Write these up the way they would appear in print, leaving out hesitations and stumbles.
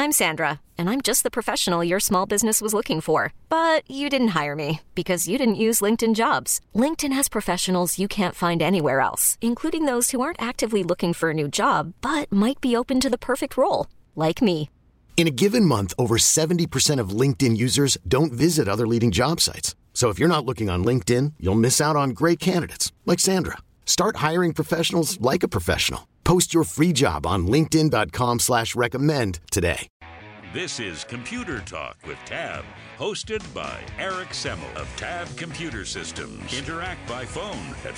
I'm Sandra, and I'm just the professional your small business was looking for. But you didn't hire me because you didn't use LinkedIn Jobs. LinkedIn has professionals you can't find anywhere else, including those who aren't actively looking for a new job, but might be open to the perfect role, like me. In a given month, over 70% of LinkedIn users don't visit other leading job sites. So if you're not looking on LinkedIn, you'll miss out on great candidates like Sandra. Start hiring professionals like a professional. Post your free job on linkedin.com/recommend today. This is Computer Talk with Tab, hosted by Eric Semmel of Tab Computer Systems. Interact by phone at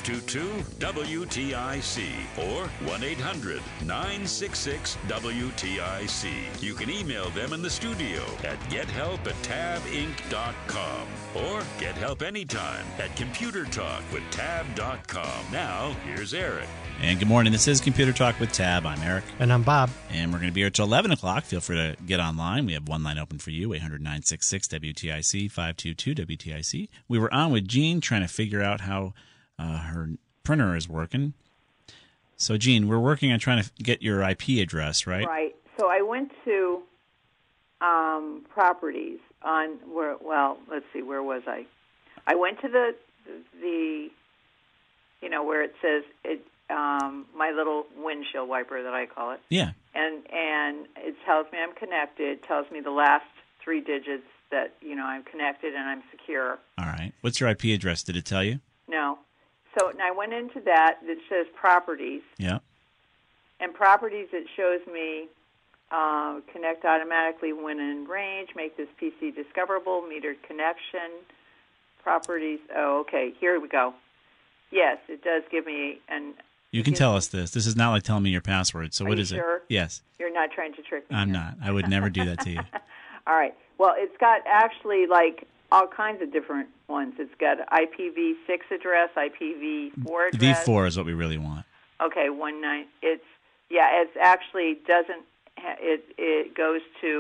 522-WTIC or 1-800-966-WTIC. You can email them in the studio at gethelp@tabinc.com or get help anytime at computertalkwithtab.com. Now, here's Eric. And good morning. This is Computer Talk with Tab. I'm Eric. And I'm Bob. And we're going to be here till 11 o'clock. Feel free to get online. We have one line open for you, 800-966-WTIC, 522-WTIC. We were on with Jean trying to figure out how her printer is working. So, Jean, we're working on trying to get your IP address, right? Right. So I went to properties on where. Well, let's see. Where was I? I went to the where it says it. My little windshield wiper that I call it. Yeah. And it tells me I'm connected. Tells me the last 3 digits that I'm connected and I'm secure. All right. What's your IP address? Did it tell you? No. So I went into that. It says properties. Yeah. And properties, it shows me connect automatically when in range, make this PC discoverable, metered connection, properties. Oh, okay. Here we go. Yes, it does give me an. You can tell us this. This is not like telling me your password. So what is sure? it? Yes. You're not trying to trick me. I'm not. I would never do that to you. All right. Well, it's got actually like all kinds of different ones. It's got IPv6 address, IPv4 address. V4 is what we really want. Okay, 19. It's actually doesn't. It goes to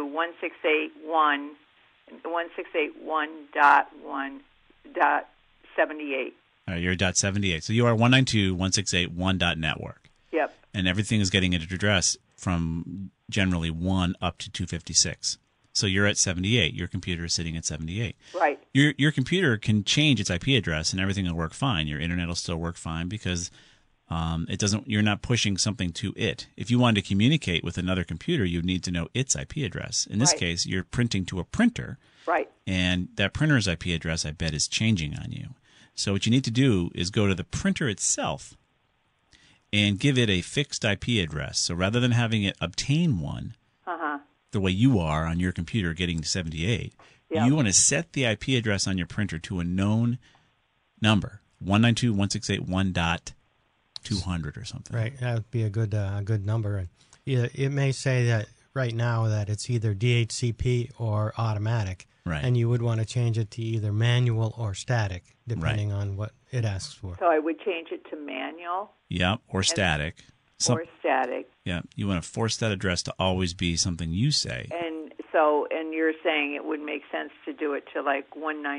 168.1.1.78. All right, you're at .78. So you are 192.168.1.network. Yep. And everything is getting an address from generally 1 up to 256. So you're at 78. Your computer is sitting at 78. Right. Your computer can change its IP address and everything will work fine. Your internet will still work fine because it doesn't. You're not pushing something to it. If you wanted to communicate with another computer, you'd need to know its IP address. In this case, you're printing to a printer. Right. And that printer's IP address, I bet, is changing on you. So what you need to do is go to the printer itself and give it a fixed IP address. So rather than having it obtain one, the way you are on your computer getting to 78, you want to set the IP address on your printer to a known number, 192.168.1.200 or something. Right, that would be a good number. And it may say that right now that it's either DHCP or automatic. Right. And you would want to change it to either manual or static, depending on what it asks for. So I would change it to manual. Yeah, or static. Or static. Yeah, you want to force that address to always be something you say. And you're saying it would make sense to do it to like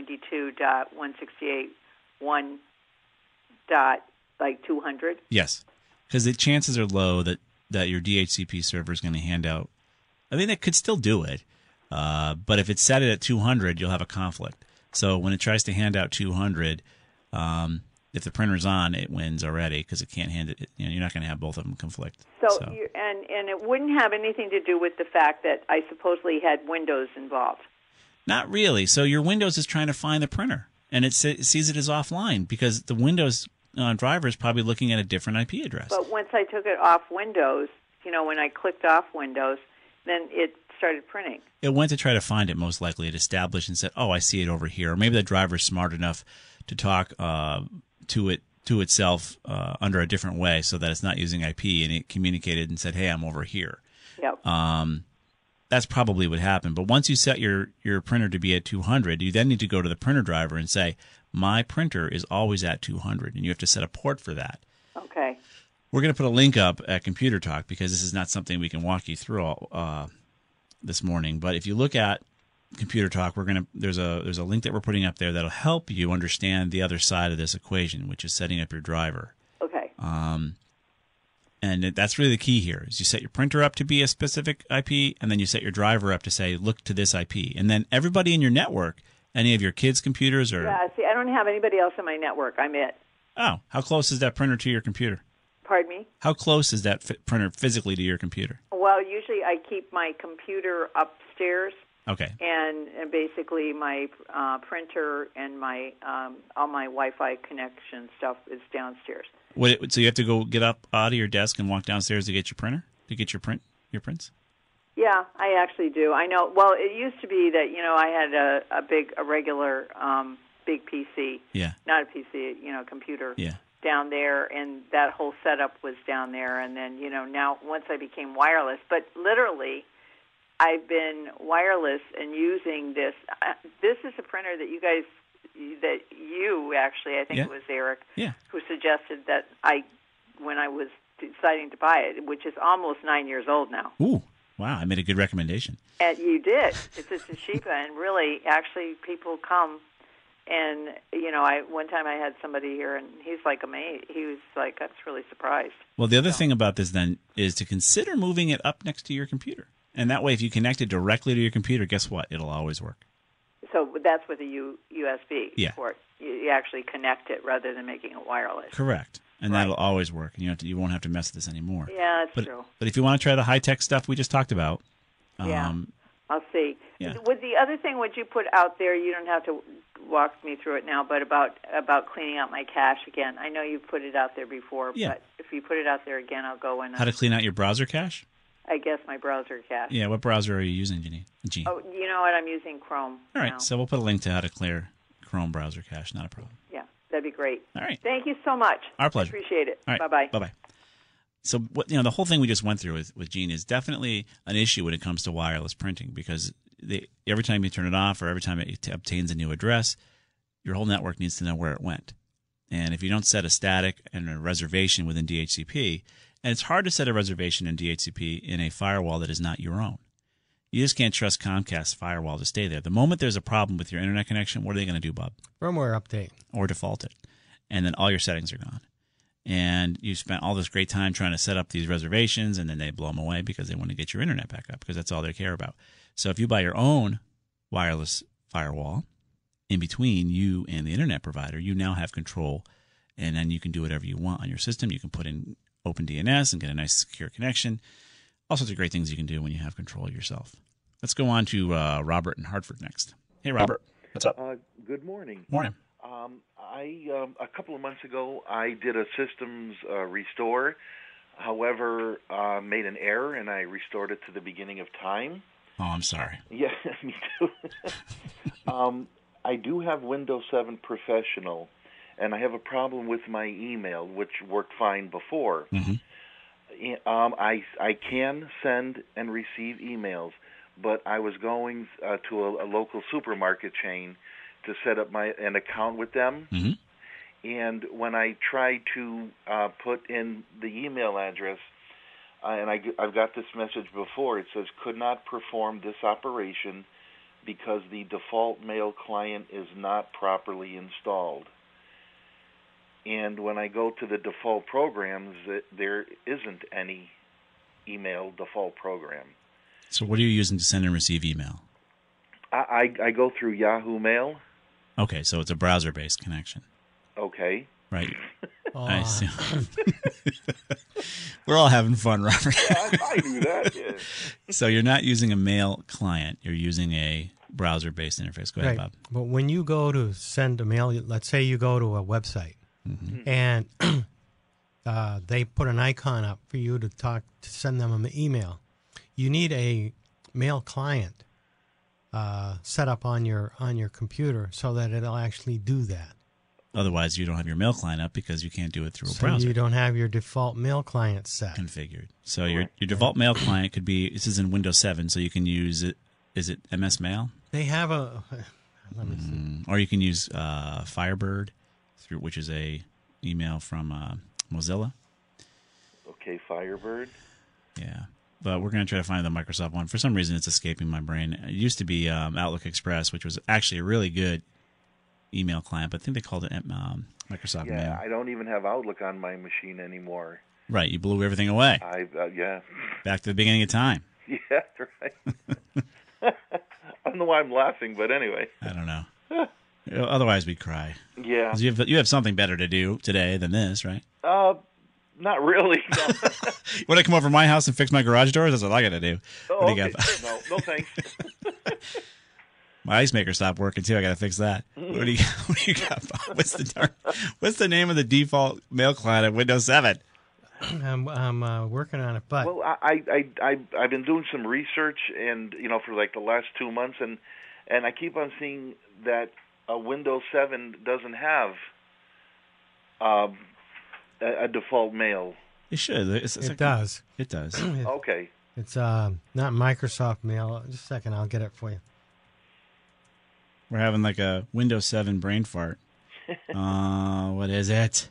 192.168.1.200? Yes, because the chances are low that your DHCP server is going to hand out. I mean, it could still do it. But if it's set it at 200, you'll have a conflict. So when it tries to hand out 200, if the printer's on, it wins already because it can't hand it. You're not going to have both of them conflict. So. And it wouldn't have anything to do with the fact that I supposedly had Windows involved. Not really. So your Windows is trying to find the printer, and it sees it as offline because the Windows driver is probably looking at a different IP address. But once I took it off Windows, when I clicked off Windows, then it started printing. It went to try to find it, most likely. It established and said, oh, I see it over here. Or maybe the driver's smart enough to talk to itself under a different way so that it's not using IP, and it communicated and said, hey, I'm over here. Yep. That's probably what happened. But once you set your printer to be at 200, you then need to go to the printer driver and say, my printer is always at 200, and you have to set a port for that. Okay. We're going to put a link up at Computer Talk because this is not something we can walk you through this morning. But if you look at Computer Talk, there's a link that we're putting up there that'll help you understand the other side of this equation, which is setting up your driver. Okay. And that's really the key here is you set your printer up to be a specific IP, and then you set your driver up to say, look to this IP. And then everybody in your network, any of your kids' computers or... Yeah, see, I don't have anybody else in my network. I'm it. Oh, how close is that printer to your computer? Pardon me? How close is that printer physically to your computer? Well, usually I keep my computer upstairs. Okay. And basically my printer and my all my Wi-Fi connection stuff is downstairs. So you have to go get up out of your desk and walk downstairs to get your printer, to get your prints? Yeah, I actually do. I know. Well, it used to be that I had a regular big PC. Yeah. Not a PC, computer. Yeah. Down there, and that whole setup was down there. And then now once I became wireless, but literally, I've been wireless and using this. This is a printer that you actually, I think it was Eric, who suggested that when I was deciding to buy it, which is almost 9 years old now. Ooh, wow, I made a good recommendation. And you did. It's a Toshiba, and really, actually, people come, and one time I had somebody here, and he's like amazed. He was like, "I'm really surprised." Well, the other thing about this then is to consider moving it up next to your computer. And that way, if you connect it directly to your computer, guess what? It'll always work. So that's with a USB port. You actually connect it rather than making it wireless. Correct. And that'll always work. And you won't have to mess with this anymore. Yeah, that's true. But if you want to try the high-tech stuff we just talked about... I'll see. Yeah. With the other thing, would you put out there, you don't have to walk me through it now, but about cleaning out my cache again. I know you put it out there before, but if you put it out there again, I'll go in. How to clean out your browser cache? I guess my browser cache. Yeah, what browser are you using, Jeanine? Oh, you know what? I'm using Chrome. All right, now. so we'll put a link to how to clear Chrome browser cache. Not a problem. Yeah, that'd be great. All right. Thank you so much. Our pleasure. I appreciate it. All right. Bye-bye. Bye-bye. So the whole thing we just went through with Gene is definitely an issue when it comes to wireless printing because every time you turn it off or every time it obtains a new address, your whole network needs to know where it went. And if you don't set a static and a reservation within DHCP, and it's hard to set a reservation in DHCP in a firewall that is not your own. You just can't trust Comcast's firewall to stay there. The moment there's a problem with your internet connection, what are they going to do, Bob? Firmware update. Or default it. And then all your settings are gone. And you spent all this great time trying to set up these reservations, and then they blow them away because they want to get your internet back up because that's all they care about. So if you buy your own wireless firewall in between you and the internet provider, you now have control, and then you can do whatever you want on your system. You can put in OpenDNS and get a nice secure connection. All sorts of great things you can do when you have control yourself. Let's go on to Robert in Hartford next. Hey, Robert. What's up? Good morning. Morning. A couple of months ago, I did a systems restore. However, made an error, and I restored it to the beginning of time. Oh, I'm sorry. Yeah, me too. I do have Windows 7 Professional, and I have a problem with my email, which worked fine before. Mm-hmm. I can send and receive emails, but I was going to a local supermarket chain to set up an account with them. Mm-hmm. And when I tried to put in the email address, and I've got this message before, it says, could not perform this operation because the default mail client is not properly installed. And when I go to the default programs, there isn't any email default program. So what are you using to send and receive email? I go through Yahoo Mail. Okay, so it's a browser-based connection. Okay. Right. I see. We're all having fun, Robert. Yeah, I knew that. Yeah. So you're not using a mail client. You're using a browser-based interface. Go ahead, Bob. But when you go to send a mail, let's say you go to a website, mm-hmm. and they put an icon up for you to send them an email. You need a mail client set up on your computer so that it'll actually do that. Otherwise, you don't have your mail client up because you can't do it through a so browser. You don't have your default mail client set. Configured. So your default mail client could be, this is in Windows 7, so you can use it, is it MS Mail? They have a, let me see. Or you can use Firebird, which is a email from Mozilla. Okay, Firebird. Yeah. But we're going to try to find the Microsoft one. For some reason, it's escaping my brain. It used to be Outlook Express, which was actually a really good email client, but I think they called it Microsoft Mail. Yeah, I don't even have Outlook on my machine anymore. Right, you blew everything away. Yeah. Back to the beginning of time. Yeah, right. I don't know why I'm laughing, but anyway. I don't know. Otherwise, we'd cry. Yeah. 'Cause you have something better to do today than this, right? Not really. No. When I come over to my house and fix my garage doors, that's what I got to do. Oh, What do you okay. got? No, thanks. My ice maker stopped working too. I got to fix that. What do you got? Bob? What's the name of the default mail client at Windows 7? I'm working on it, but Well, I've been doing some research, and for like the last 2 months, and I keep on seeing that Windows 7 doesn't have a default mail. It should. it does. It does. Okay. It's not Microsoft Mail. Just a second, I'll get it for you. We're having like a Windows 7 brain fart. What is it?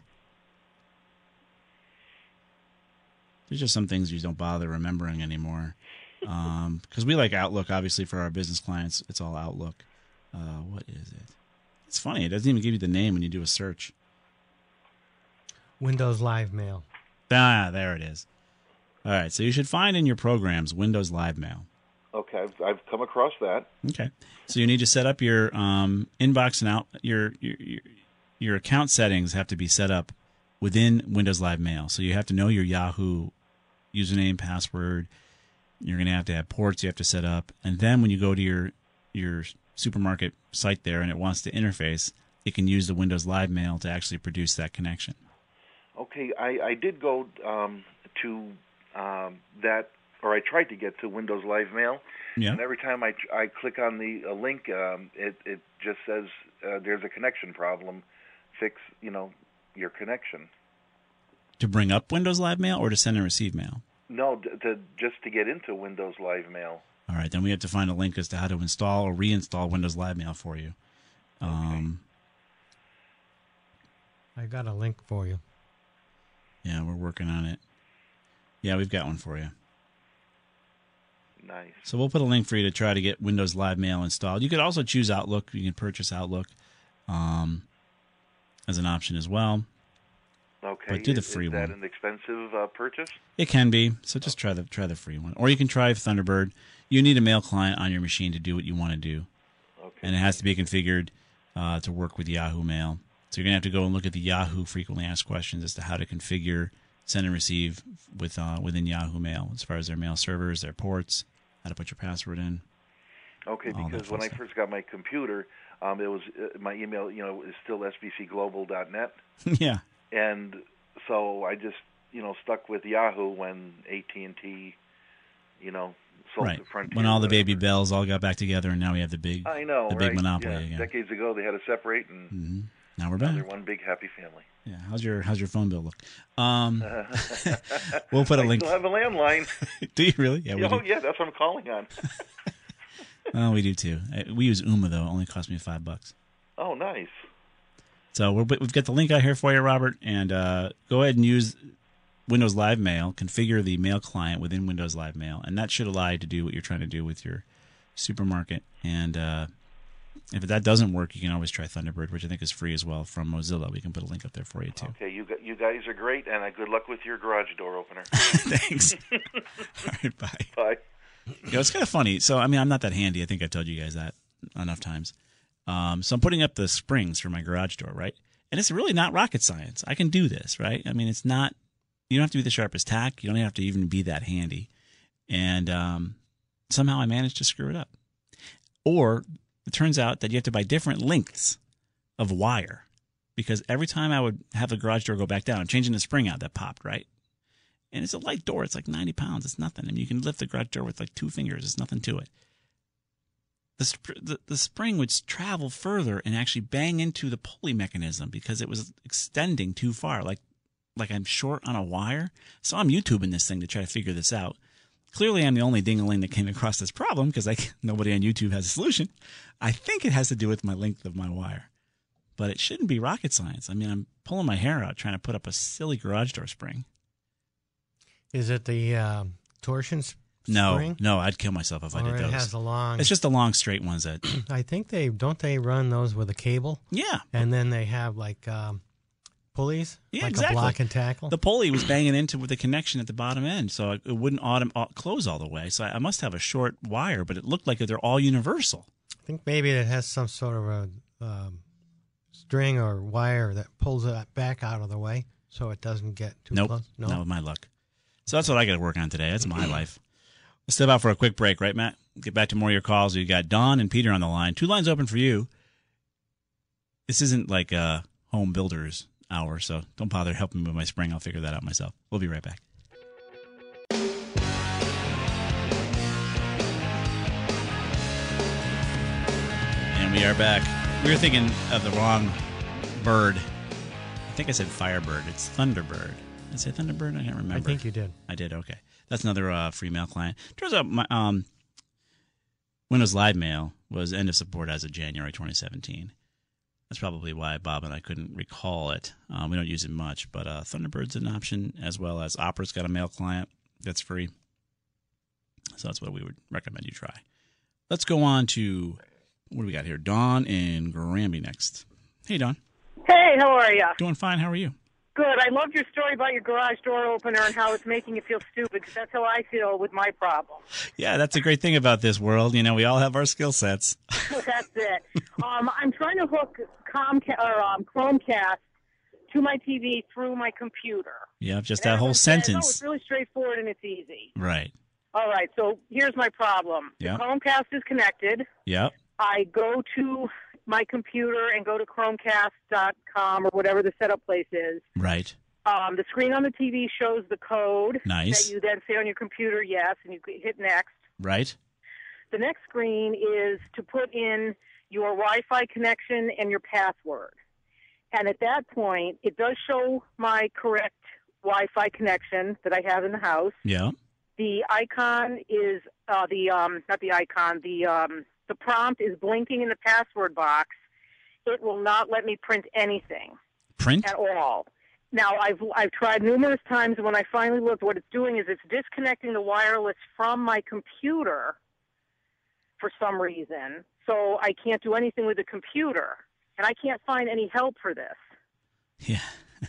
There's just some things you don't bother remembering anymore. Because we like Outlook, obviously, for our business clients. It's all Outlook. What is it? It's funny. It doesn't even give you the name when you do a search. Windows Live Mail. Ah, there it is. All right, so you should find in your programs Windows Live Mail. Okay, I've come across that. Okay, so you need to set up your inbox and out your account settings have to be set up within Windows Live Mail. So you have to know your Yahoo username, password. You're going to have ports you have to set up, and then when you go to your supermarket site there and it wants to interface, it can use the Windows Live Mail to actually produce that connection. Okay, I did go to that, or I tried to get to Windows Live Mail, Yeah. and every time I click on the link, it just says there's a connection problem. Fix your connection. To bring up Windows Live Mail or to send and receive mail? No, just to get into Windows Live Mail. All right, then we have to find a link as to how to install or reinstall Windows Live Mail for you. I got a link for you. Yeah, we're working on it. Yeah, we've got one for you. Nice. So we'll put a link for you to try to get Windows Live Mail installed. You could also choose Outlook. You can purchase Outlook as an option as well. Okay. But do the free is one. that an expensive purchase? It can be. So just try the free one. Or you can try Thunderbird. You need a mail client on your machine to do what you want to do. Okay. And it has to be configured to work with Yahoo Mail. So you're going to have to go and look at the Yahoo frequently asked questions as to how to configure send and receive within Yahoo Mail as far as their mail servers, their ports, how to put your password in. Okay, because when I first got my computer, it was my email, is still sbcglobal.net. Yeah. And so I just, stuck with Yahoo when AT&T, sold Right. to Frontier. When all the whatever. baby bells all got back together, and now we have the big, I know, the big right? monopoly Yeah. again. Decades ago, they had to separate, and Now we're now back. they're one big happy family. Yeah. How's your phone bill look? We'll put a link. I still have a landline. Do you really? Yeah. We do. Yeah, that's what I'm calling on. Oh, we do too. We use Ooma though. It only cost me $5. Oh, nice. So we've got the link out here for you, Robert, and go ahead and use Windows Live Mail. Configure the mail client within Windows Live Mail, and that should allow you to do what you're trying to do with your supermarket. And if that doesn't work, you can always try Thunderbird, which I think is free as well from Mozilla. We can put a link up there for you too. Okay, you guys are great, and good luck with your garage door opener. Thanks. All right, bye. Bye. It's kind of funny. So, I mean, I'm not that handy. I think I've told you guys that enough times. So I'm putting up the springs for my garage door, right? And it's really not rocket science. I can do this, right? I mean, it's not, you don't have to be the sharpest tack. You don't have to even be that handy. And somehow I managed to screw it up. Or it turns out that you have to buy different lengths of wire, because every time I would have the garage door go back down, I'm changing the spring out that popped, right? And it's a light door. It's like 90 pounds. It's nothing. I mean, you can lift the garage door with like 2 fingers. It's nothing to it. The spring would travel further and actually bang into the pulley mechanism because it was extending too far, like I'm short on a wire. So I'm YouTubing this thing to try to figure this out. Clearly, I'm the only ding-a-ling that came across this problem because nobody on YouTube has a solution. I think it has to do with my length of my wire. But it shouldn't be rocket science. I mean, I'm pulling my hair out trying to put up a silly garage door spring. Is it the torsion spring? No, I'd kill myself if I did Or those. it has a long... It's just the long, straight ones that... I think they run those with a cable? Yeah. And then they have like pulleys? Yeah, like exactly. a block and tackle? The pulley was banging into the connection at the bottom end, so it wouldn't close all the way. So I must have a short wire, but it looked like they're all universal. I think maybe it has some sort of a string or wire that pulls it back out of the way so it doesn't get too close. No, not with my luck. So that's what I got to work on today. That's my life. Let's step out for a quick break, right, Matt? Get back to more of your calls. You got Don and Peter on the line. 2 lines open for you. This isn't like a home builder's hour, so don't bother helping me with my spring. I'll figure that out myself. We'll be right back. And we are back. We were thinking of the wrong bird. I think I said Firebird. It's Thunderbird. Did I say Thunderbird? I can't remember. I think you did. I did, okay. That's another free mail client. Turns out my Windows Live Mail was end of support as of January 2017. That's probably why Bob and I couldn't recall it. We don't use it much, but Thunderbird's an option, as well as Opera's got a mail client that's free. So that's what we would recommend you try. Let's go on to, what do we got here? Dawn in Granby next. Hey, Dawn. Hey, how are you? Doing fine. How are you? Good. I loved your story about your garage door opener and how it's making you feel stupid, because that's how I feel with my problem. Yeah, that's a great thing about this world. You know, we all have our skill sets. That's it. I'm trying to hook Chromecast to my TV through my computer. Yeah, just that whole sentence. It's really straightforward and it's easy. Right. All right, so here's my problem. Yep. The Chromecast is connected. Yep. I go to my computer and go to Chromecast.com or whatever the setup place is. Right. The screen on the TV shows the code. Nice. That you then say on your computer, yes, and you hit next. Right. The next screen is to put in your Wi-Fi connection and your password. And at that point, it does show my correct Wi-Fi connection that I have in the house. Yeah. The icon is the prompt is blinking in the password box. It will not let me print anything. Print? At all. Now, I've tried numerous times, and when I finally looked, what it's doing is it's disconnecting the wireless from my computer for some reason, so I can't do anything with the computer, and I can't find any help for this. Yeah.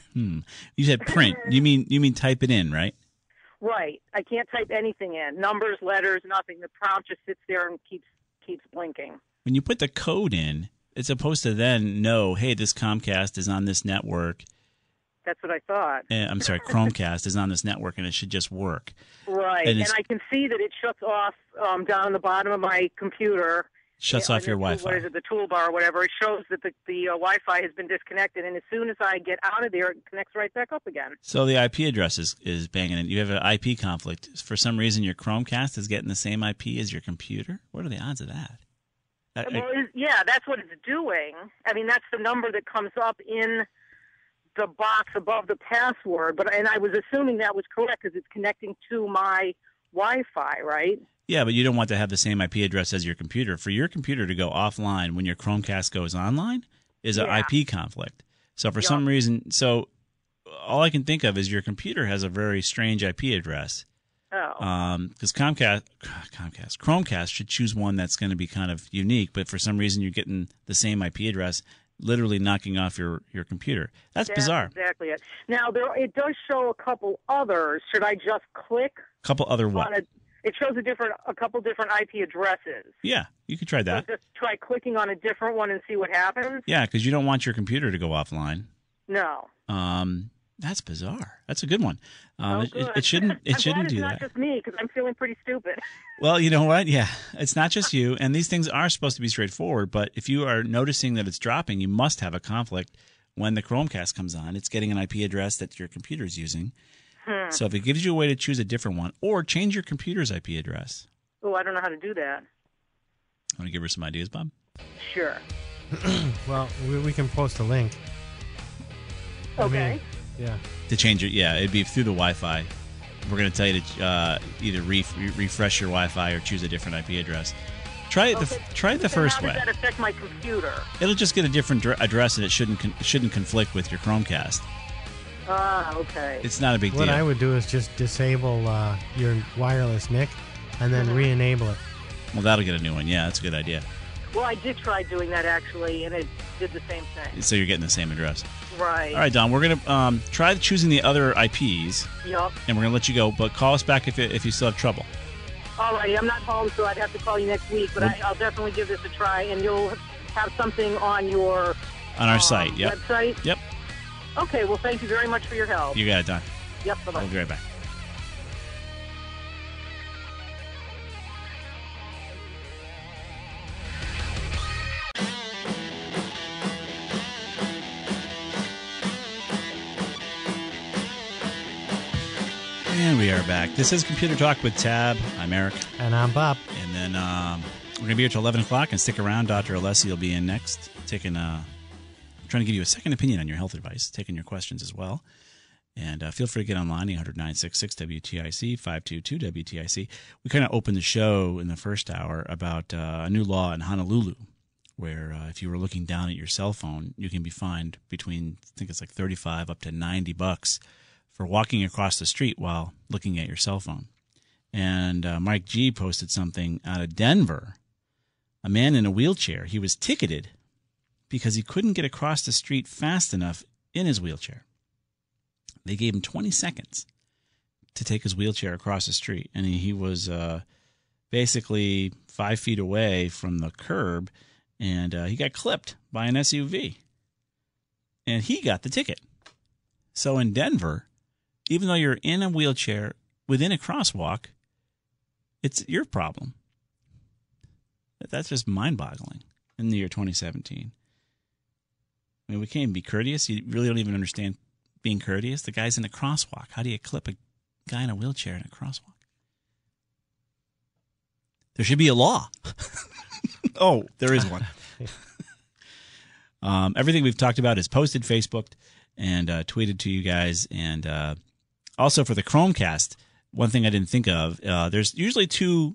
You said print. You mean type it in, right? Right. I can't type anything in. Numbers, letters, nothing. The prompt just sits there and keeps blinking. When you put the code in, it's supposed to then know, hey, this Comcast is on this network. That's what I thought. I'm sorry, Chromecast is on this network, and it should just work. Right. And I can see that it shuts off down on the bottom of my computer. Shuts off your Wi-Fi. What is it, the toolbar or whatever? It shows that the Wi-Fi has been disconnected, and as soon as I get out of there, it connects right back up again. So the IP address is banging in. You have an IP conflict. For some reason, your Chromecast is getting the same IP as your computer? What are the odds of that? Yeah, that's what it's doing. I mean, that's the number that comes up in the box above the password. And I was assuming that was correct because it's connecting to my Wi-Fi, right? Yeah, but you don't want to have the same IP address as your computer. For your computer to go offline when your Chromecast goes online is an IP conflict. So for some reason, all I can think of is your computer has a very strange IP address. Oh. Because Chromecast should choose one that's going to be kind of unique, but for some reason you're getting the same IP address, literally knocking off your computer. That's bizarre. Exactly it. Now, it does show a couple others. Should I just click? Couple other what? It shows a couple different IP addresses. Yeah, you could try that. So just try clicking on a different one and see what happens? Yeah, because you don't want your computer to go offline. No. That's bizarre. That's a good one. Good. It shouldn't do that. It's not just me, because I'm feeling pretty stupid. Well, you know what? Yeah, it's not just you, and these things are supposed to be straightforward, but if you are noticing that it's dropping, you must have a conflict when the Chromecast comes on. It's getting an IP address that your computer is using. So if it gives you a way to choose a different one, or change your computer's IP address. Oh, I don't know how to do that. Want to give her some ideas, Bob? Sure. Well, we can post a link. Okay. Yeah. To change it, it'd be through the Wi-Fi. We're going to tell you to either refresh your Wi-Fi or choose a different IP address. Try it the first way. How does that affect my computer? It'll just get a different address, and it shouldn't conflict with your Chromecast. Okay. It's not a big deal. What I would do is just disable your wireless NIC and then re-enable it. Well, that'll get a new one. Yeah, that's a good idea. Well, I did try doing that, actually, and it did the same thing. So you're getting the same address. Right. All right, Don, we're going to try choosing the other IPs, Yep. and we're going to let you go, but call us back if you still have trouble. All right. I'm not home, so I'd have to call you next week, but I'll definitely give this a try, and you'll have something on your On our site, yep. website? Yep. Okay. Well, thank you very much for your help. You got it, Don. Yep. Bye-bye. We'll be right back. And we are back. This is Computer Talk with Tab. I'm Eric. And I'm Bob. And then we're going to be here till 11 o'clock, and stick around. Dr. Alessi will be in next, trying to give you a second opinion on your health advice, taking your questions as well. And feel free to get online, 800-966-WTIC, 522-WTIC. We kind of opened the show in the first hour about a new law in Honolulu, where if you were looking down at your cell phone, you can be fined between, I think it's like $35 up to $90 for walking across the street while looking at your cell phone. And Mike G posted something out of Denver. A man in a wheelchair, he was ticketed because he couldn't get across the street fast enough in his wheelchair. They gave him 20 seconds to take his wheelchair across the street, and he was basically 5 feet away from the curb, and he got clipped by an SUV. And he got the ticket. So in Denver, even though you're in a wheelchair within a crosswalk, it's your problem. That's just mind-boggling in the year 2017. I mean, we can't even be courteous. You really don't even understand being courteous. The guy's in a crosswalk. How do you clip a guy in a wheelchair in a crosswalk? There should be a law. Oh, there is one. Everything we've talked about is posted, Facebooked, and tweeted to you guys. And also for the Chromecast, one thing I didn't think of, there's usually two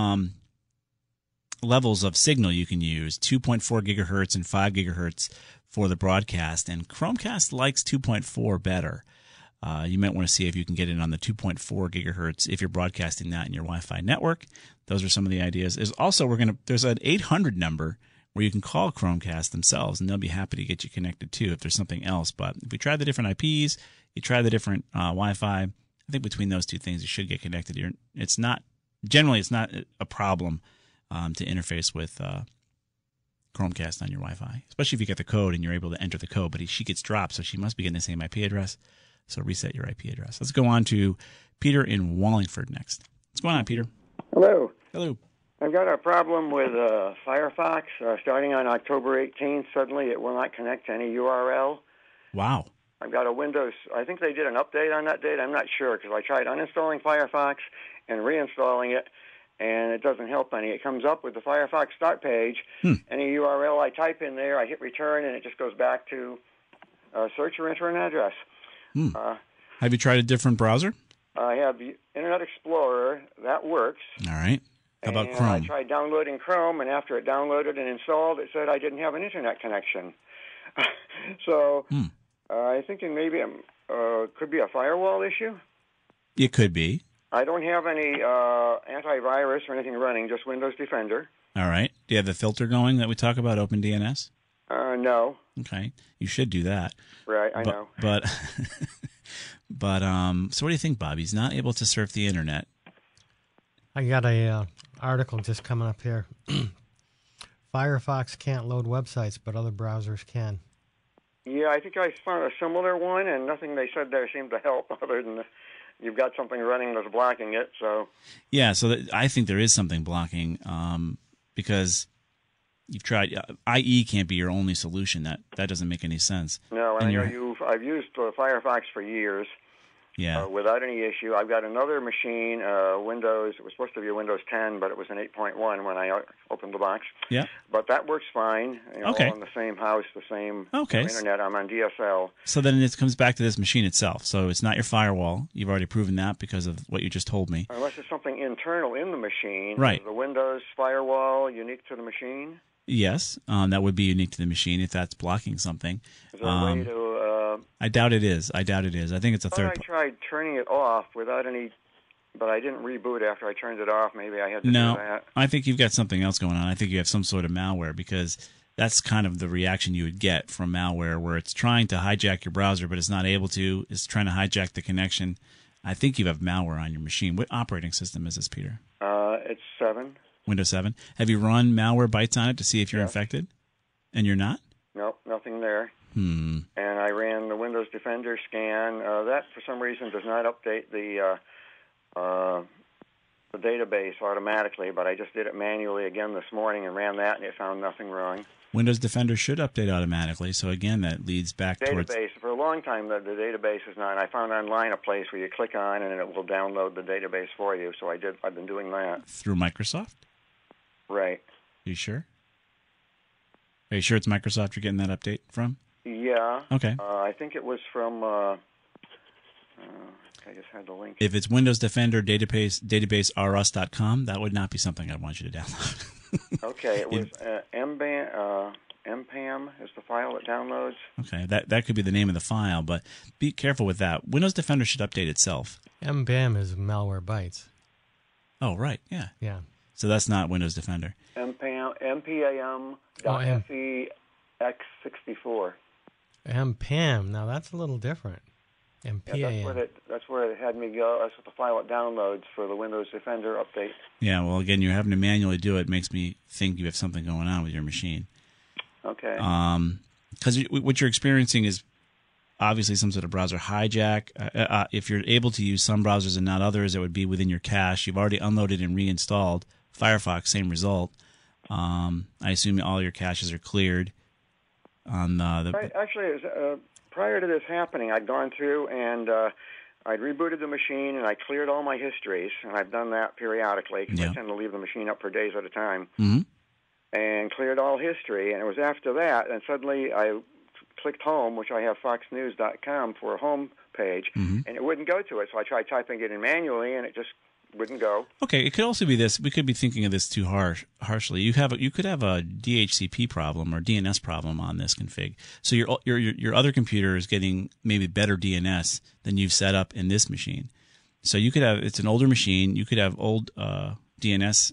levels of signal you can use, 2.4 gigahertz and 5 gigahertz for the broadcast. And Chromecast likes 2.4 better. You might want to see if you can get it on the 2.4 gigahertz if you're broadcasting that in your Wi-Fi network. Those are some of the ideas. There's an 800 number where you can call Chromecast themselves, and they'll be happy to get you connected too if there's something else. But if we try the different IPs, you try the different Wi-Fi, I think between those two things you should get connected. It's not a problem to interface with Chromecast on your Wi-Fi, especially if you get the code and you're able to enter the code. But she gets dropped, so she must be getting the same IP address. So reset your IP address. Let's go on to Peter in Wallingford next. What's going on, Peter? Hello. Hello. I've got a problem with Firefox. Starting on October 18th, suddenly it will not connect to any URL. Wow. I've got a Windows. I think they did an update on that date. I'm not sure because I tried uninstalling Firefox and reinstalling it, and it doesn't help any. It comes up with the Firefox start page. Any URL I type in there, I hit return, and it just goes back to search or enter an address. Have you tried a different browser? I have Internet Explorer. That works. All right. How about and Chrome? I tried downloading Chrome, and after it downloaded and installed, it said I didn't have an Internet connection. So I'm thinking maybe it could be a firewall issue. It could be. I don't have any antivirus or anything running, just Windows Defender. All right. Do you have the filter going that we talk about, OpenDNS? No. Okay. You should do that. Right, I know. But so what do you think, Bob? He's not able to surf the Internet. I got a article just coming up here. Firefox can't load websites, but other browsers can. Yeah, I think I found a similar one, and nothing they said there seemed to help other than you've got something running that's blocking it. So yeah, so I think there is something blocking because you've tried. IE can't be your only solution. That doesn't make any sense. No, and I know I've used Firefox for years. Yeah. Without any issue. I've got another machine, Windows. It was supposed to be a Windows 10, but it was an 8.1 when I opened the box. Yeah. But that works fine. Okay. All in the same house, the same internet. I'm on DSL. So then it comes back to this machine itself. So it's not your firewall. You've already proven that because of what you just told me. Unless it's something internal in the machine. Right. Is the Windows firewall unique to the machine? Yes, that would be unique to the machine if that's blocking something. Is there a way to... I doubt it is. I think it's a third. I tried turning it off without any, but I didn't reboot after I turned it off. Maybe I had to do that. I think you've got something else going on. I think you have some sort of malware because That's kind of the reaction you would get from malware, where it's trying to hijack your browser, but it's not able to. It's trying to hijack the connection. I think you have malware on your machine. What operating system is this, Peter? It's 7. Windows 7. Have you run Malwarebytes on it to see if you're infected? And you're not? Nope, nothing there. And I ran the Windows Defender scan. That, for some reason, does not update the database automatically, but I just did it manually again this morning and ran that, and it found nothing wrong. Windows Defender should update automatically, so again, that leads back towards... Database, for a long time, the database is not. I found online a place where you click on and it will download the database for you, so I've been doing that. Through Microsoft? Right. You sure? Are you sure it's Microsoft you're getting that update from? Yeah. Okay. I think it was from... I just had the link. If it's Windows Defender database.rs.com, that would not be something I'd want you to download. Okay, it was MPAM is the file that downloads. Okay, that could be the name of the file, but be careful with that. Windows Defender should update itself. MBAM is Malwarebytes. Oh, right, yeah. Yeah. So that's not Windows Defender. MPAM.FEX64. MPAM, now that's a little different. MPAM. Yeah, that's where it had me go. That's what the file it downloads for the Windows Defender update. Yeah, well, again, you're having to manually do it. Makes me think you have something going on with your machine. Okay. Because what you're experiencing is obviously some sort of browser hijack. If you're able to use some browsers and not others, it would be within your cache. You've already unloaded and reinstalled Firefox, same result. I assume all your caches are cleared. On Actually, it was, prior to this happening, I'd gone through and I'd rebooted the machine and I cleared all my histories, and I've done that periodically because I tend to leave the machine up for days at a time, and cleared all history. And it was after that, and suddenly I clicked home, which I have foxnews.com for a home page, and it wouldn't go to it. So I tried typing it in manually, and it just wouldn't go. Okay, it could also be this. We could be thinking of this too harshly. You could have a DHCP problem or DNS problem on this config. So your other computer is getting maybe better DNS than you've set up in this machine. So you could have, it's an older machine. You could have old DNS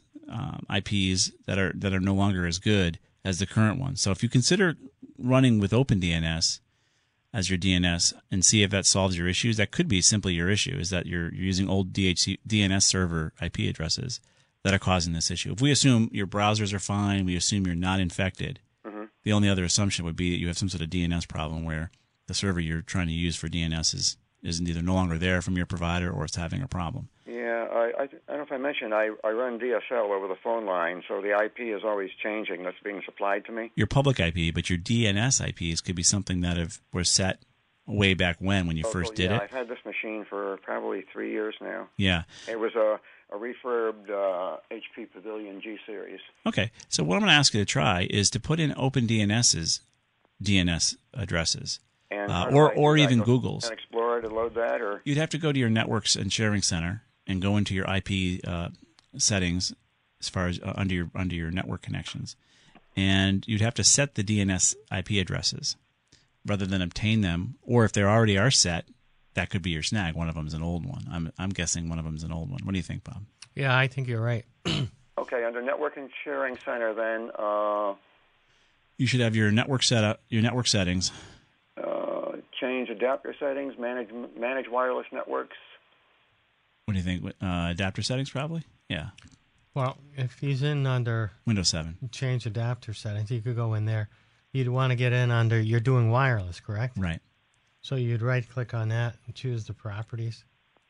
IPs that are no longer as good as the current one. So if you consider running with OpenDNS as your DNS and see if that solves your issues, that could be simply your issue, is that you're using old DNS server IP addresses that are causing this issue. If we assume your browsers are fine, we assume you're not infected, the only other assumption would be that you have some sort of DNS problem where the server you're trying to use for DNS is either no longer there from your provider or it's having a problem. Yeah, I don't know if I mentioned, I run DSL over the phone line, so the IP is always changing that's being supplied to me. Your public IP, but your DNS IPs could be something that were set way back when you first did it. I've had this machine for probably 3 years now. Yeah. It was a refurbed HP Pavilion G Series. Okay, so what I'm going to ask you to try is to put in OpenDNS's DNS addresses. Or even Google's. An Explorer to load that, or you'd have to go to your networks and sharing center and go into your IP settings as far as under your network connections, and you'd have to set the DNS IP addresses rather than obtain them. Or if they already are set, that could be your snag. One of them's an old one. I'm guessing one of them's an old one. What do you think, Bob? Yeah, I think you're right. Okay, under network and sharing center, then you should have your network settings. Change adapter settings, manage wireless networks. What do you think? Adapter settings, probably? Yeah. Well, if he's in under Windows 7, change adapter settings, you could go in there. You'd want to get in under, you're doing wireless, correct? Right. So you'd right-click on that and choose the properties.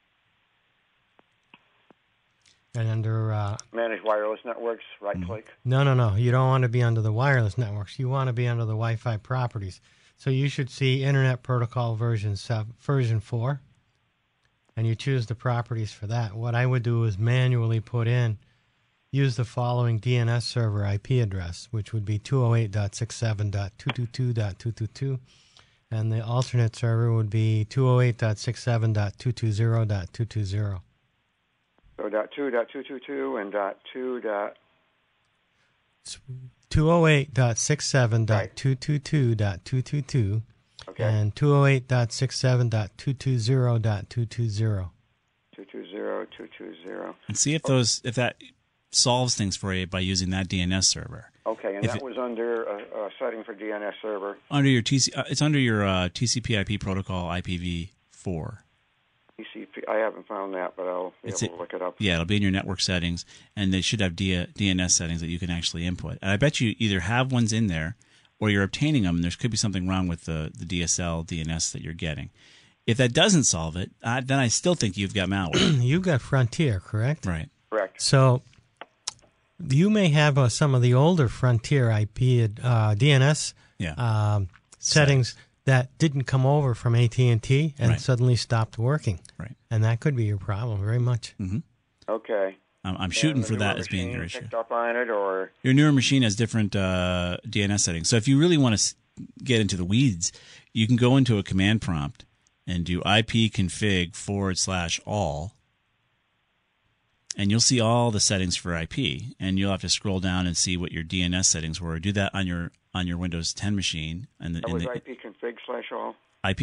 And under... manage wireless networks, right-click. No. You don't want to be under the wireless networks. You want to be under the Wi-Fi properties. So you should see Internet Protocol version 4, and you choose the properties for that. What I would do is manually use the following DNS server IP address, which would be 208.67.222.222, and the alternate server would be 208.67.220.220. So .2.222 and .2. 208.67.222.222 and 208.67.220.220. 220.220. And see if that solves things for you by using that DNS server. Okay, And that was under a setting for DNS server. Under your it's under your TCP/IP protocol IPv4. TCP. I haven't found that, but I'll be able to look it up. Yeah, it'll be in your network settings, and they should have DNS settings that you can actually input. And I bet you either have ones in there, or you're obtaining them, and there could be something wrong with the DSL DNS that you're getting. If that doesn't solve it, then I still think you've got malware. You've got Frontier, correct? Right. Correct. So you may have some of the older Frontier IP DNS settings that didn't come over from AT&T and suddenly stopped working. Right. And that could be your problem very much. Mm-hmm. Okay. I'm shooting for that as being your issue. Picked up on it, or your newer machine has different DNS settings. So if you really want to get into the weeds, you can go into a command prompt and do ipconfig/all, and you'll see all the settings for IP. And you'll have to scroll down and see what your DNS settings were. Do that on your Windows 10 machine. And that was ipconfig/all.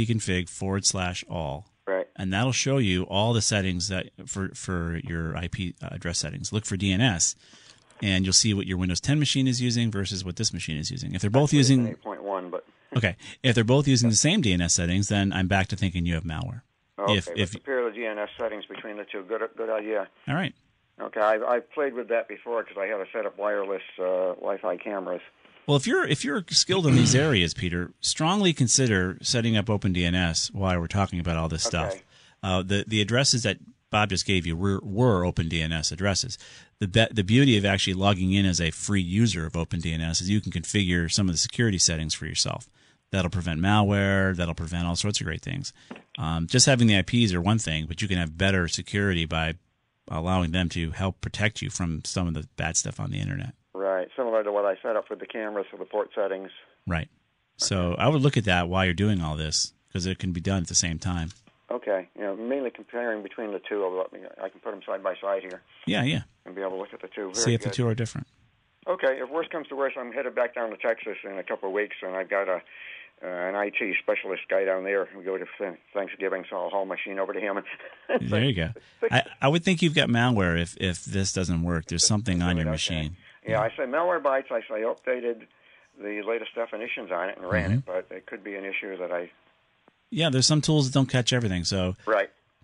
ipconfig/all. Right. And that'll show you all the settings that for your IP address settings. Look for DNS, and you'll see what your Windows 10 machine is using versus what this machine is using. If they're both using 8.1, but okay, if they're both using the same DNS settings, then I'm back to thinking you have malware. Okay, let's compare the DNS settings between the two. Good idea. All right. Okay, I've played with that before because I had to set up wireless Wi-Fi cameras. Well, if you're skilled in these areas, Peter, strongly consider setting up OpenDNS while we're talking about all this stuff. The addresses that Bob just gave you were OpenDNS addresses. The beauty of actually logging in as a free user of OpenDNS is you can configure some of the security settings for yourself. That'll prevent malware. That'll prevent all sorts of great things. Just having the IPs are one thing, but you can have better security by allowing them to help protect you from some of the bad stuff on the internet. Right, similar to what I set up with the cameras for the port settings. Right. So I would look at that while you're doing all this because it can be done at the same time. Okay. Mainly comparing between the two. I can put them side by side here. Yeah. And be able to look at the two. See if the two are different. Okay. If worse comes to worse, I'm headed back down to Texas in a couple of weeks, and I've got an IT specialist guy down there. We go to Thanksgiving, so I'll haul my machine over to him. There you go. I would think you've got malware if this doesn't work. There's something on your machine. Yeah, I say Malwarebytes. I say updated the latest definitions on it and ran it, but it could be an issue that I... Yeah, there's some tools that don't catch everything, so... Right.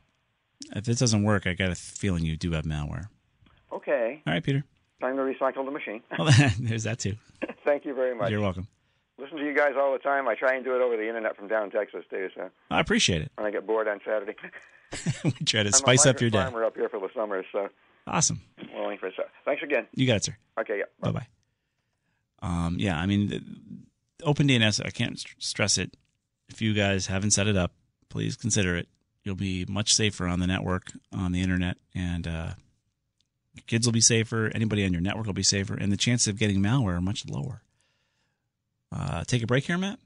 If this doesn't work, I got a feeling you do have malware. Okay. All right, Peter. Time to recycle the machine. Well, there's that, too. Thank you very much. You're welcome. Listen to you guys all the time. I try and do it over the internet from down in Texas, too. So I appreciate it. When I get bored on Saturday. We try to spice up your day. I'm a farmer up here for the summer, so... Awesome. Well, thanks again. You got it, sir. Okay, yeah. Bye-bye. Yeah, I mean, OpenDNS, I can't stress it. If you guys haven't set it up, please consider it. You'll be much safer on the network, on the internet, and your kids will be safer. Anybody on your network will be safer, and the chances of getting malware are much lower. Take a break here, Matt?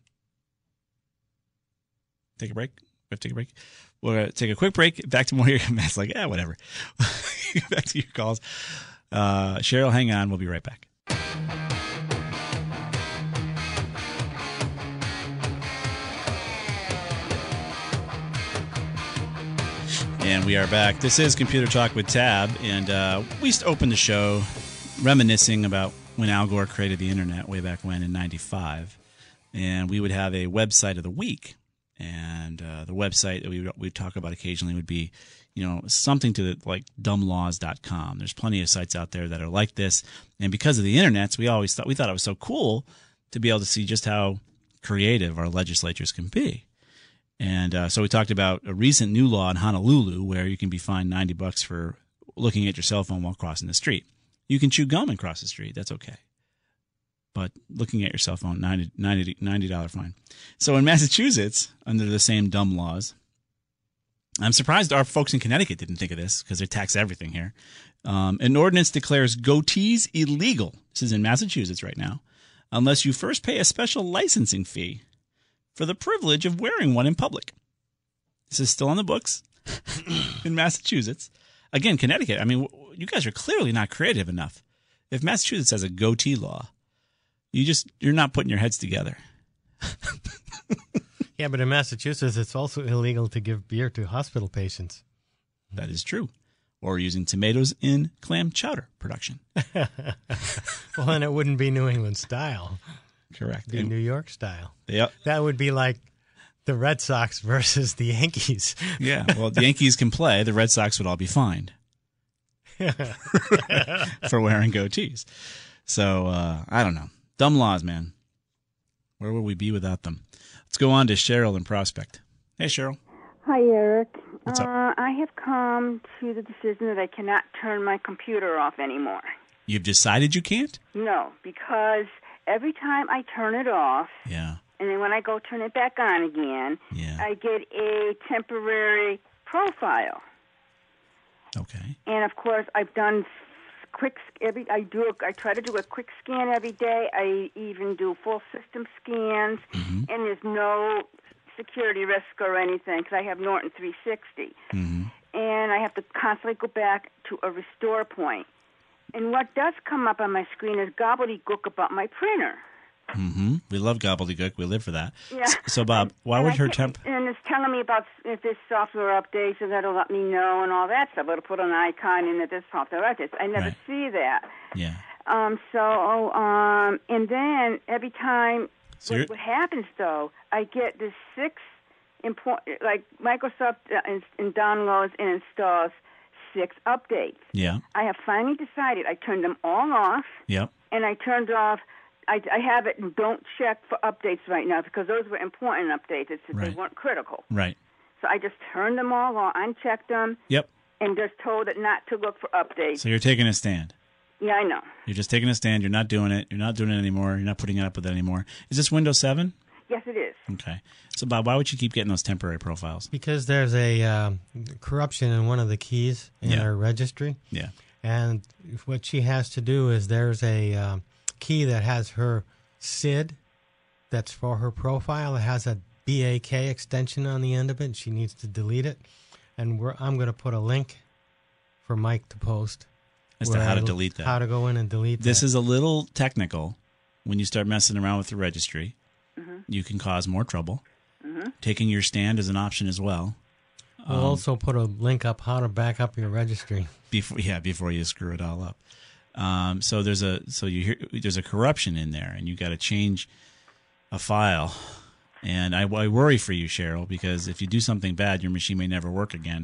Take a break? We have to take a break? We're going to take a quick break. Back to more here. Matt's like, whatever. Back to your calls. Cheryl, hang on. We'll be right back. And we are back. This is Computer Talk with Tab, and we used to open the show reminiscing about when Al Gore created the internet way back when in '95, and we would have a website of the week, and the website that we would talk about occasionally would be, something to like dumblaws.com. There's plenty of sites out there that are like this, and because of the internet, we thought it was so cool to be able to see just how creative our legislatures can be. And so we talked about a recent new law in Honolulu where you can be fined $90 for looking at your cell phone while crossing the street. You can chew gum and cross the street. That's okay. But looking at your cell phone, $90 fine. So in Massachusetts, under the same dumb laws, I'm surprised our folks in Connecticut didn't think of this because they tax everything here. An ordinance declares goatees illegal. This is in Massachusetts right now, unless you first pay a special licensing fee for the privilege of wearing one in public. This is still on the books in Massachusetts. Again, Connecticut, I mean, you guys are clearly not creative enough. If Massachusetts has a goatee law, you're not putting your heads together. Yeah, but in Massachusetts, it's also illegal to give beer to hospital patients. That is true. or using tomatoes in clam chowder production. Well, then it wouldn't be New England style. Correct. It'd be New York style. Yep. That would be like the Red Sox versus the Yankees. Yeah. Well, the Yankees can play. The Red Sox would all be fined for wearing goatees. So, I don't know. Dumb laws, man. Where would we be without them? Let's go on to Cheryl in Prospect. Hey, Cheryl. Hi, Eric. What's up? I have come to the decision that I cannot turn my computer off anymore. You've decided you can't? No, because every time I turn it off, Yeah. and then when I go turn it back on again, Yeah. I get a temporary profile. Okay. And of course, I've done I try to do a quick scan every day. I even do full system scans, and there's no security risk or anything because I have Norton 360. And I have to constantly go back to a restore point. And what does come up on my screen is gobbledygook about my printer. We love gobbledygook. We live for that. Yeah. So, Bob, why would her temp... And it's telling me about if this software updates, and that'll let me know and all that stuff. It'll put an icon in that this software updates. I never see that. Yeah. And then every time, what happens, though, I get this 6 important, like Microsoft downloads and installs 6 updates. Yeah. I have finally decided I turned them all off. Yep. And I turned off, I have it and don't check for updates right now because those were important updates. They weren't critical. Right. So I just turned them all on, unchecked them. Yep. And just told it not to look for updates. So you're taking a stand. Yeah, I know. You're just taking a stand. You're not doing it. You're not doing it anymore. You're not putting it up with it anymore. Is this Windows 7? Yes, it is. Okay. So, Bob, why would you keep getting those temporary profiles? Because there's a corruption in one of the keys in her registry. Yeah. And what she has to do is there's a key that has her SID that's for her profile. It has a BAK extension on the end of it, and she needs to delete it. And I'm going to put a link for Mike to post. As to how to delete that. How to go in and delete that. This is a little technical. When you start messing around with the registry, you can cause more trouble. Taking your stand is an option as well. We'll also put a link up how to back up your registry. Before you screw it all up. So there's a corruption in there, and you got to change a file. And I worry for you, Cheryl, because if you do something bad, your machine may never work again.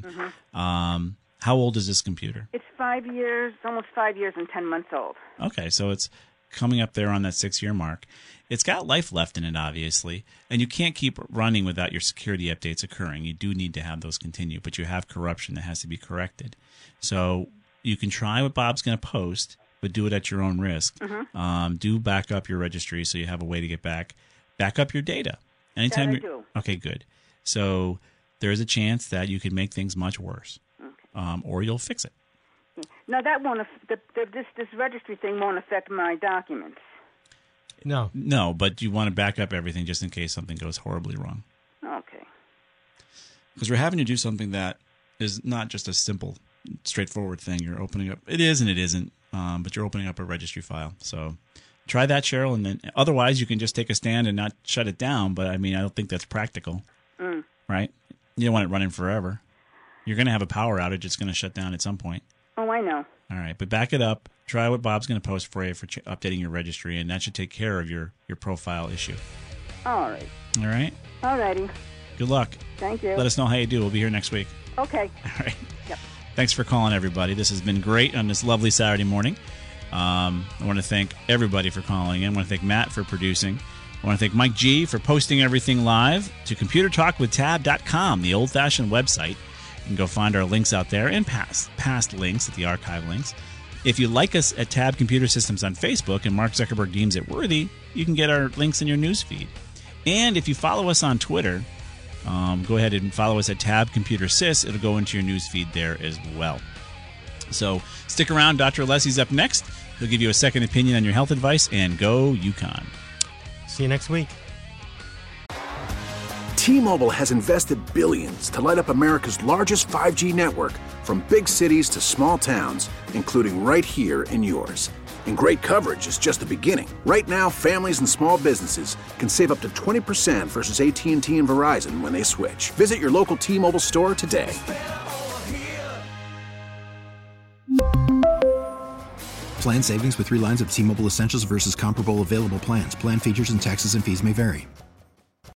How old is this computer? It's 5 years, almost 5 years and 10 months old. Okay, so it's coming up there on that 6-year mark. It's got life left in it, obviously, and you can't keep running without your security updates occurring. You do need to have those continue, but you have corruption that has to be corrected. So you can try what Bob's going to post, but do it at your own risk. Do back up your registry so you have a way to get back up your data. Anytime that I do. Okay, good. So there is a chance that you could make things much worse, or you'll fix it. No, that won't. This registry thing won't affect my documents. No, but you want to back up everything just in case something goes horribly wrong. Okay. Because we're having to do something that is not just a simple, straightforward thing. You're opening up. It is and it isn't, but you're opening up a registry file. So try that, Cheryl, and then otherwise you can just take a stand and not shut it down. But I mean, I don't think that's practical, right? You don't want it running forever. You're going to have a power outage. It's going to shut down at some point. Oh, I know. All right, but back it up. Try what Bob's going to post for you for updating your registry, and that should take care of your profile issue. All right. All right? All righty. Good luck. Thank you. Let us know how you do. We'll be here next week. Okay. All right. Yep. Thanks for calling, everybody. This has been great on this lovely Saturday morning. I want to thank everybody for calling in. I want to thank Matt for producing. I want to thank Mike G for posting everything live to ComputerTalkWithTab.com, the old-fashioned website. You can go find our links out there and past links at the archive links. If you like us at Tab Computer Systems on Facebook and Mark Zuckerberg deems it worthy, you can get our links in your news feed. And if you follow us on Twitter, go ahead and follow us at Tab Computer Sys. It'll go into your news feed there as well. So stick around. Dr. Alessi's up next. He'll give you a second opinion on your health advice, and go UConn. See you next week. T-Mobile has invested billions to light up America's largest 5G network, from big cities to small towns, including right here in yours. And great coverage is just the beginning. Right now, families and small businesses can save up to 20% versus AT&T and Verizon when they switch. Visit your local T-Mobile store today. Plan savings with 3 lines of T-Mobile Essentials versus comparable available plans. Plan features and taxes and fees may vary.